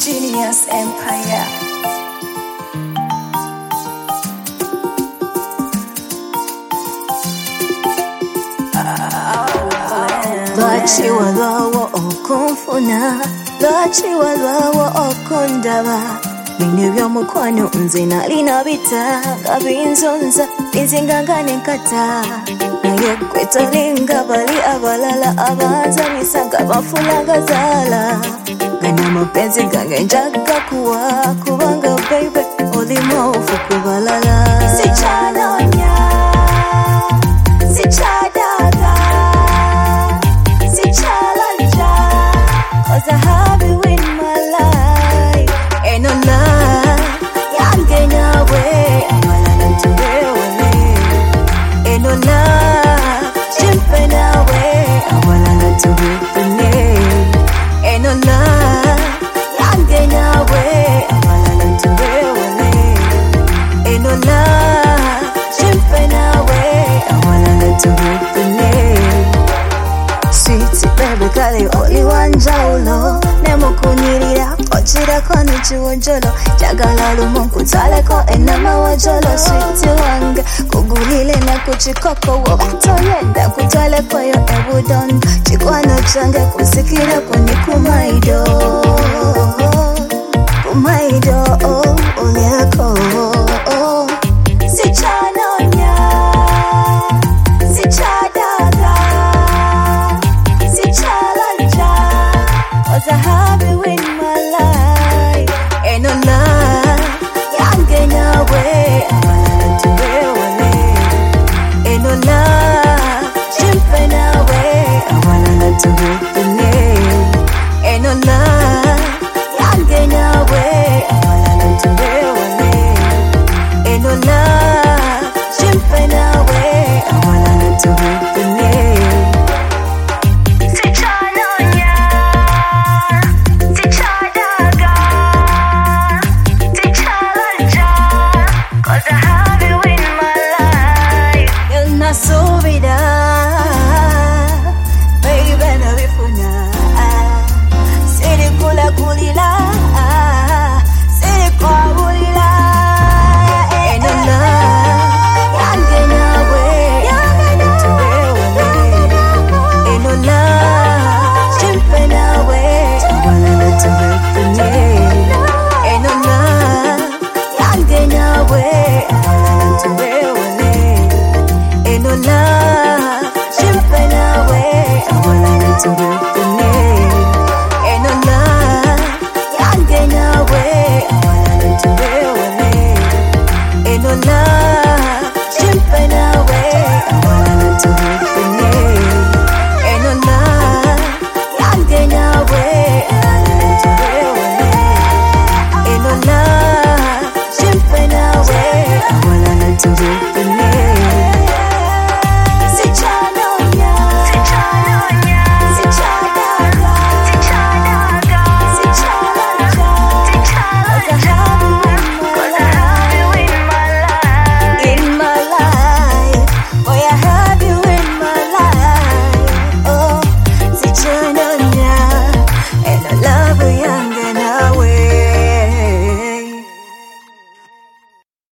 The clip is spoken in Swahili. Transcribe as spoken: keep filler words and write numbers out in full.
Genius Empire. Lwachiwa lwawo okunfuna, lwachiwa lwawo okundaba. Bino by'omukwano nze nali nabita nga binzonza binzinga n'enkata. Naye ggwe tolinga bali abalala abanzanyisa nga bafuna gazaala. Gana amapenzi gange njaga kuwa kubanga baby oli mwovu ku balala. Sikyanonya, sikyadaga, sikyalonja, 'cause I have you in my life. Ain't no love yange nawe abalala ntubewale. Ain't no love jimpe nawe abalala ntubefune. Ain't no love yange nawe abalala ntubewale. Ain't no love jimpe nawe abalala ntubefune. Sweet baby kale oli wanjawulo nemukunyirira ochirako n'ekiwojjolo njagala lumu nkutwaleko enama wajolo. Sweet wange kugulile na ku kikoko woba toyenda kutwalekoyo ebudondo. Kikwano kyange kusikirako ni ku maido.